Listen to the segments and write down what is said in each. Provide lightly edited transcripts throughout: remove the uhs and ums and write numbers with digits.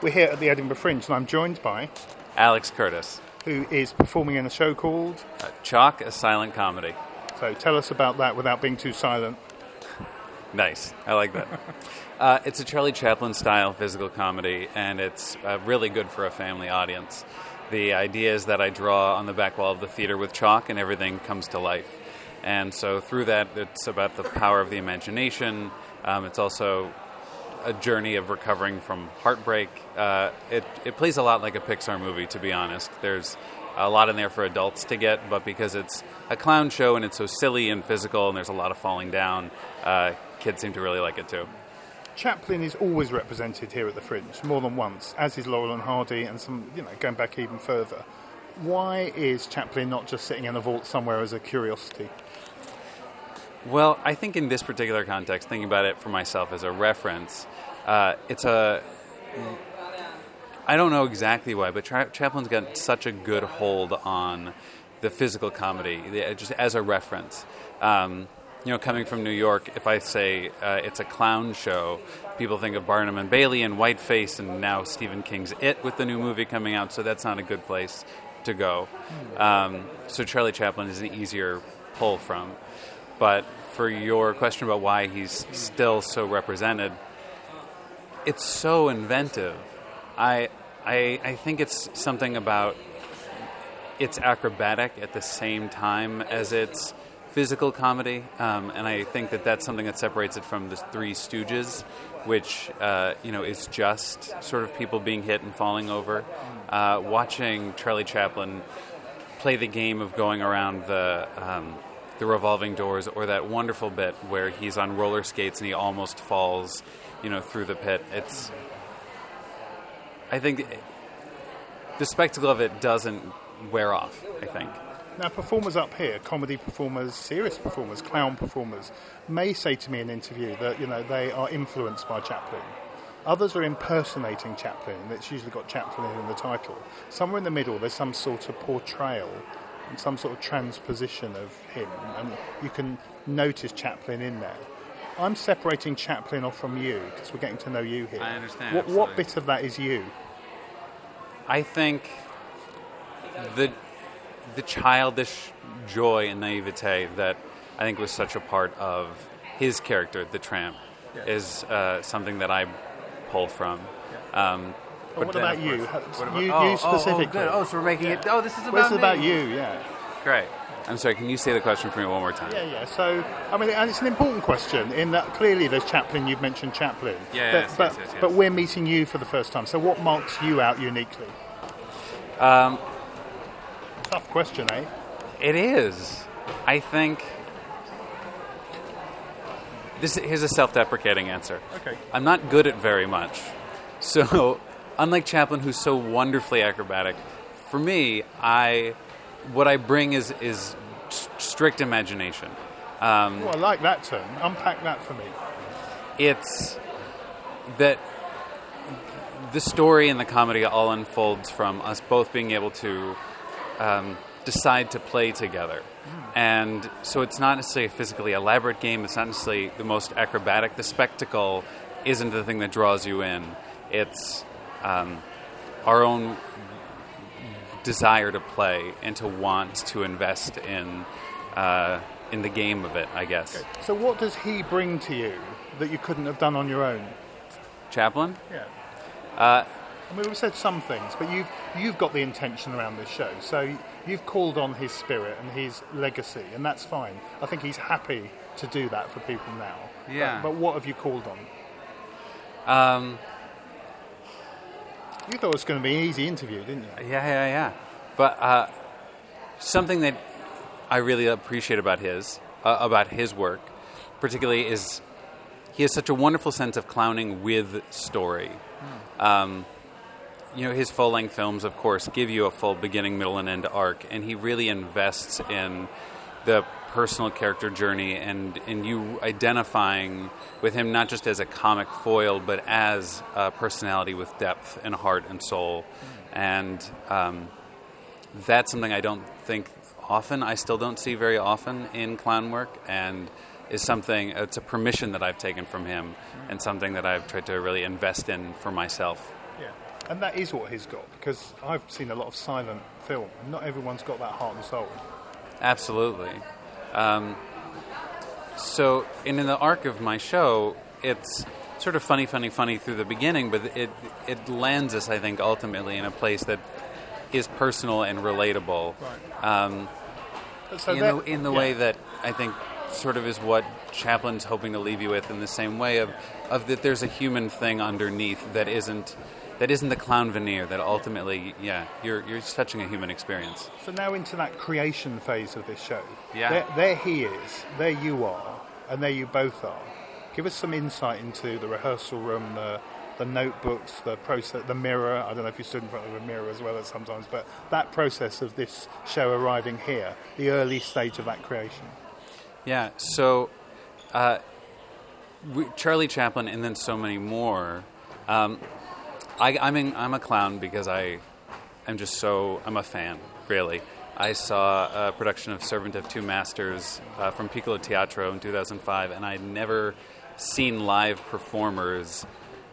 We're here at the Edinburgh Fringe, and I'm joined by Alex Curtis, who is performing in a show called Chalk, a silent comedy. So tell us about that without being too silent. Nice. I like that. It's a Charlie Chaplin-style physical comedy, and it's really good for a family audience. The idea is that I draw on the back wall of the theater with chalk, and everything comes to life. And so through that, it's about the power of the imagination. It's also a journey of recovering from heartbreak. It plays a lot like a Pixar movie, to be honest. There's a lot in there for adults to get, but because it's a clown show and it's so silly and physical and there's a lot of falling down, kids seem to really like it too. Chaplin is always represented here at the Fringe, more than once, as is Laurel and Hardy and some, going back even further. Why is Chaplin not just sitting in a vault somewhere as a curiosity? Well, I think in this particular context, thinking about it for myself as a reference, I don't know exactly why, but Chaplin's got such a good hold on the physical comedy, just as a reference. Coming from New York, if I say it's a clown show, people think of Barnum and Bailey and Whiteface, and now Stephen King's It with the new movie coming out, so that's not a good place to go. So Charlie Chaplin is an easier pull from. But for your question about why he's still so represented, it's so inventive. I think it's something about it's acrobatic at the same time as it's physical comedy, and I think that's something that separates it from the Three Stooges, which is just sort of people being hit and falling over. Watching Charlie Chaplin play the game of going around the revolving doors, or that wonderful bit where he's on roller skates and he almost falls, through the pit. I think the spectacle of it doesn't wear off, I think. Now, performers up here, comedy performers, serious performers, clown performers, may say to me in an interview that, they are influenced by Chaplin. Others are impersonating Chaplin. It's usually got Chaplin in the title. Somewhere in the middle, there's some sort of portrayal and some sort of transposition of him, and you can notice Chaplin in there. I'm separating Chaplin off from you because we're getting to know you here. I understand. What bit of that is you? I think the childish joy and naivete that I think was such a part of his character, the Tramp, is something that I pull from. But what about you? You specifically. Good. So we're making it. This is about This is me. about you, yeah. Great. I'm sorry, can you say the question for me one more time? Yeah. So, and it's an important question in that clearly there's Chaplin, you've mentioned Chaplin. Yes. But we're meeting you for the first time. So what marks you out uniquely? Tough question, eh? It is. I think... Here's a self-deprecating answer. Okay. I'm not good at very much. So, unlike Chaplin, who's so wonderfully acrobatic, for me, what I bring is strict imagination. I like that term. Unpack that for me. It's that the story and the comedy all unfolds from us both being able to decide to play together. And so it's not necessarily a physically elaborate game. It's not necessarily the most acrobatic. The spectacle isn't the thing that draws you in. It's our own desire to play and to want to invest in the game of it, I guess. Okay. So what does he bring to you that you couldn't have done on your own? Chaplin? Yeah. We've said some things, but you've got the intention around this show. So you've called on his spirit and his legacy, and that's fine. I think he's happy to do that for people now. Yeah. But what have you called on? You thought it was going to be an easy interview, didn't you? Yeah. But something that I really appreciate about his work, particularly, is he has such a wonderful sense of clowning with story. His full-length films, of course, give you a full beginning, middle, and end arc, and he really invests in the personal character journey and in you identifying with him not just as a comic foil, but as a personality with depth and heart and soul. And that's something I don't think often, I still don't see very often in clown work, and is something, it's a permission that I've taken from him and something that I've tried to really invest in for myself. Yeah. And that is what he's got, because I've seen a lot of silent film. Not everyone's got that heart and soul. Absolutely. So in the arc of my show, it's sort of funny through the beginning, but it lands us, I think, ultimately in a place that is personal and relatable. Right. In the way that I think sort of is what Chaplin's hoping to leave you with, in the same way of that there's a human thing underneath that isn't the clown veneer, that ultimately, you're touching a human experience. So now into that creation phase of this show. Yeah. There he is, there you are, and there you both are. Give us some insight into the rehearsal room, the notebooks, the process, the mirror. I don't know if you stood in front of a mirror as well as sometimes, but that process of this show arriving here, the early stage of that creation. Yeah, so Charlie Chaplin and then so many more. I'm a clown because I'm a fan, really. I saw a production of Servant of Two Masters from Piccolo Teatro in 2005, and I'd never seen live performers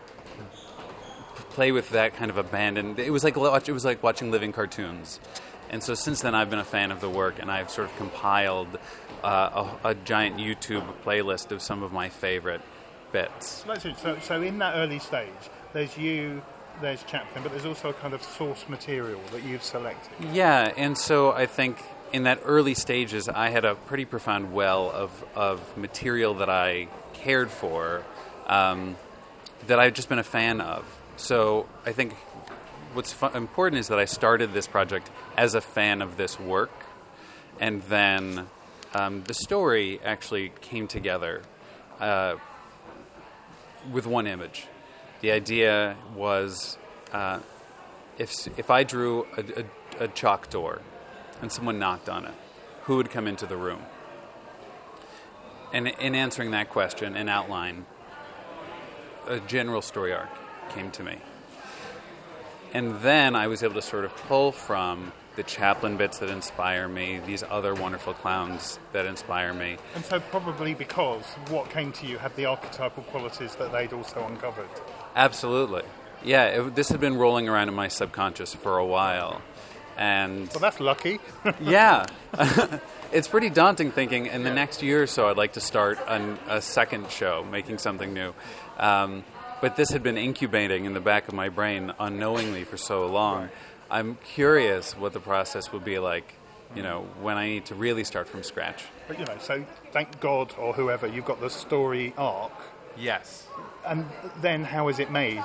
play with that kind of abandon. It was like watching living cartoons. And so since then, I've been a fan of the work, and I've sort of compiled a giant YouTube playlist of some of my favorite bits. So in that early stage, there's you, there's Chaplin, but there's also a kind of source material that you've selected. Yeah, and so I think in that early stages, I had a pretty profound well of material that I cared for, that I've just been a fan of. So I think what's important is that I started this project as a fan of this work, and then the story actually came together with one image. The idea was if I drew a chalk door and someone knocked on it, who would come into the room? And in answering that question, an outline, a general story arc came to me. And then I was able to sort of pull from the Chaplin bits that inspire me, these other wonderful clowns that inspire me. And so probably because what came to you had the archetypal qualities that they'd also uncovered. Absolutely. Yeah, this had been rolling around in my subconscious for a while. And well, that's lucky. Yeah. It's pretty daunting thinking in the next year or so I'd like to start a second show, making something new. But this had been incubating in the back of my brain unknowingly for so long. Right. I'm curious what the process would be like, when I need to really start from scratch. But, so thank God or whoever, you've got the story arc. Yes. And then how is it made?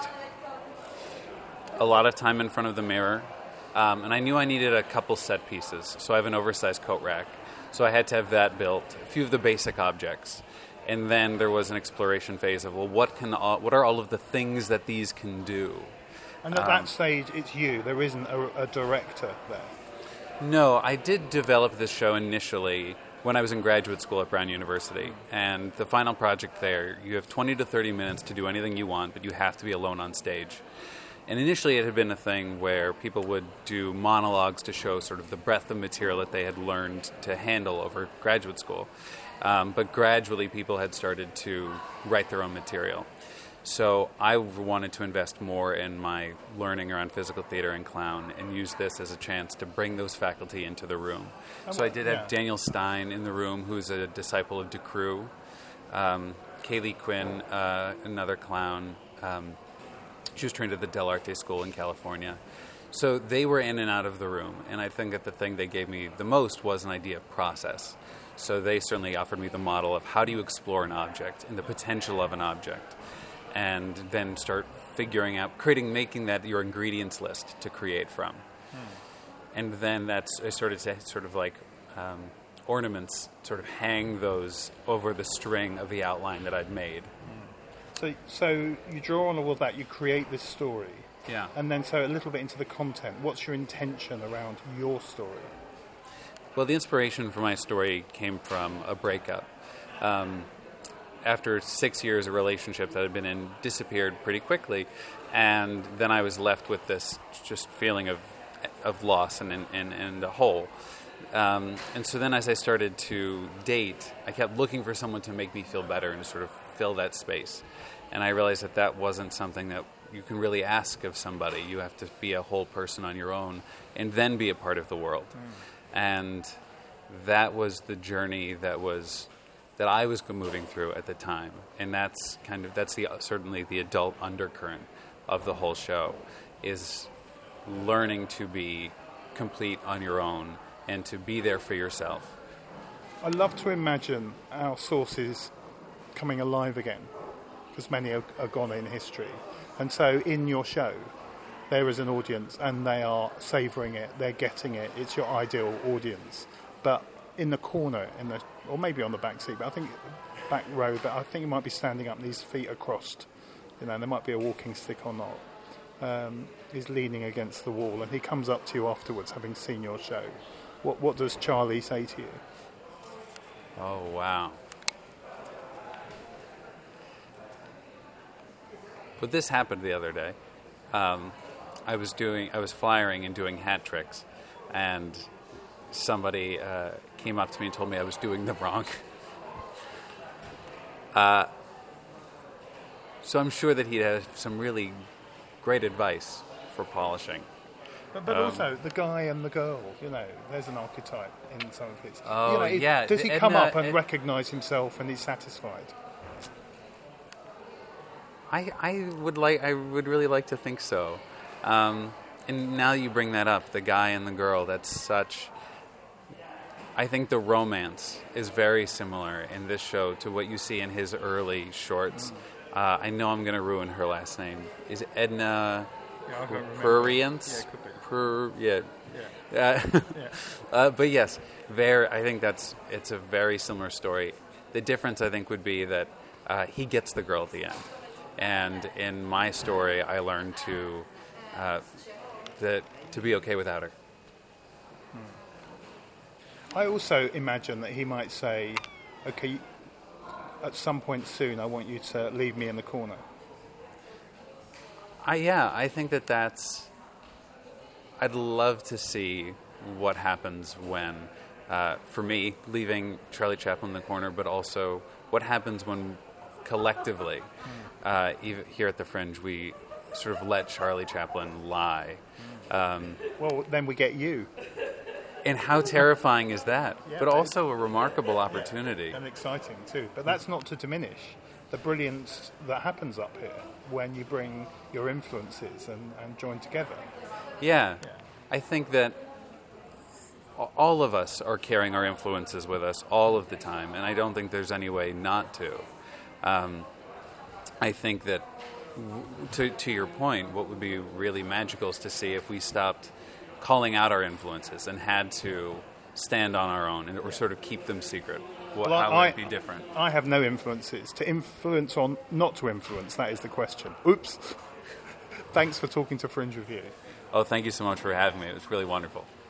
A lot of time in front of the mirror. And I knew I needed a couple set pieces. So I have an oversized coat rack. So I had to have that built, a few of the basic objects. And then there was an exploration phase of, what are all of the things that these can do? And at that stage, it's you. There isn't a director there. No, I did develop this show initially when I was in graduate school at Brown University. And the final project there, you have 20 to 30 minutes to do anything you want, but you have to be alone on stage. And initially it had been a thing where people would do monologues to show sort of the breadth of material that they had learned to handle over graduate school. But gradually people had started to write their own material. So I wanted to invest more in my learning around physical theater and clown and use this as a chance to bring those faculty into the room. So I did have Daniel Stein in the room, who's a disciple of DeCrew. Kaylee Quinn, another clown. She was trained at the Del Arte School in California. So they were in and out of the room. And I think that the thing they gave me the most was an idea of process. So they certainly offered me the model of how do you explore an object and the potential of an object, and then start figuring out, making that your ingredients list to create from. And then I started to sort of like ornaments, sort of hang those over the string of the outline that I'd made. So you draw on all of that, you create this story. Yeah. And then so a little bit into the content. What's your intention around your story? Well, the inspiration for my story came from a breakup. After 6 years, a relationship that I'd been in disappeared pretty quickly, and then I was left with this just feeling of loss and a hole. And so then as I started to date, I kept looking for someone to make me feel better and to sort of fill that space. And I realized that wasn't something that you can really ask of somebody. You have to be a whole person on your own and then be a part of the world. And that was the journey that I was moving through at the time. And that's certainly the adult undercurrent of the whole show, is learning to be complete on your own and to be there for yourself. I love to imagine our sources coming alive again, because many are gone in history. And so in your show, there is an audience and they are savouring it, they're getting it, it's your ideal audience. But in the corner, or maybe on the back seat, but I think back row, but I think you might be standing up and his feet are crossed. There might be a walking stick or not. He's leaning against the wall and he comes up to you afterwards, having seen your show. What does Charlie say to you? Oh, wow. But this happened the other day. I was flyering and doing hat tricks, and somebody came up to me and told me I was doing them wrong. So I'm sure that he had some really great advice for polishing. But also, the guy and the girl, there's an archetype in some of his. Oh, yeah. Does he come up and recognise himself and he's satisfied? I would really like to think so. And now you bring that up, the guy and the girl, I think the romance is very similar in this show to what you see in his early shorts. I know I'm going to ruin her last name. Is it Edna Prurience? Yeah, it could be. But yes, I think it's a very similar story. The difference, I think, would be that he gets the girl at the end. And in my story, I learned to be okay without her. I also imagine that he might say, okay, at some point soon I want you to leave me in the corner. I think I'd love to see what happens when, for me, leaving Charlie Chaplin in the corner, but also what happens when collectively, even here at the Fringe, we sort of let Charlie Chaplin lie. Well, then we get you. And how terrifying is that? Yeah, but also a remarkable opportunity. And exciting too. But that's not to diminish the brilliance that happens up here when you bring your influences and join together. Yeah. I think that all of us are carrying our influences with us all of the time, and I don't think there's any way not to. I think that, to your point, what would be really magical is to see if we stopped calling out our influences and had to stand on our own or sort of keep them secret. How would it be different? I have no influences. To influence or not to influence, that is the question. Oops. Thanks for talking to Fringe Review. Oh, thank you so much for having me. It was really wonderful.